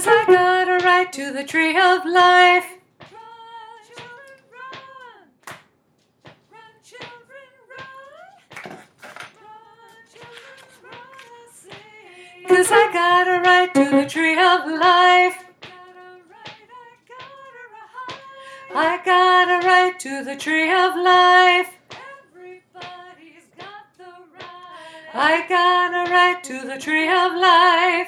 'Cause I got a right to the tree of life. Cause I got a right to the tree of life. I got a right to the tree of life. Everybody's got the right. I got a right to the tree of life.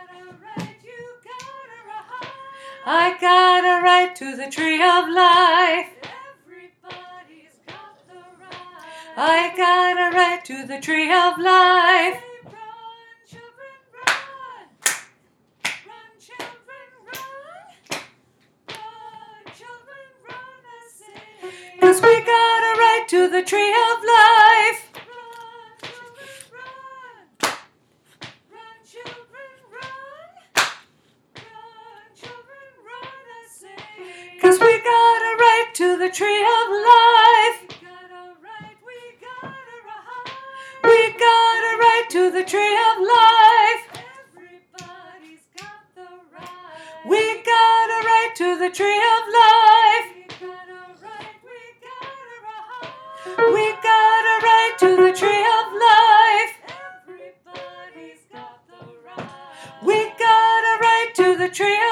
I got a right to the tree of life. Everybody's got the right. I got a right to the tree of life. Run, children, run. Run, children, run. Run, children, run, I say. 'Cause we got a right to the tree of life. Run, children, run. Run, children, run. Run, children, run, I say. 'Cause we got a right to the tree of life. We got a right, we got a right. We got a right to the tree of life. Everybody's got the right. We got a right to the tree of life. We got a right, we got a right. We got a right to the tree of life. Everybody's got the right. We got a right to the tree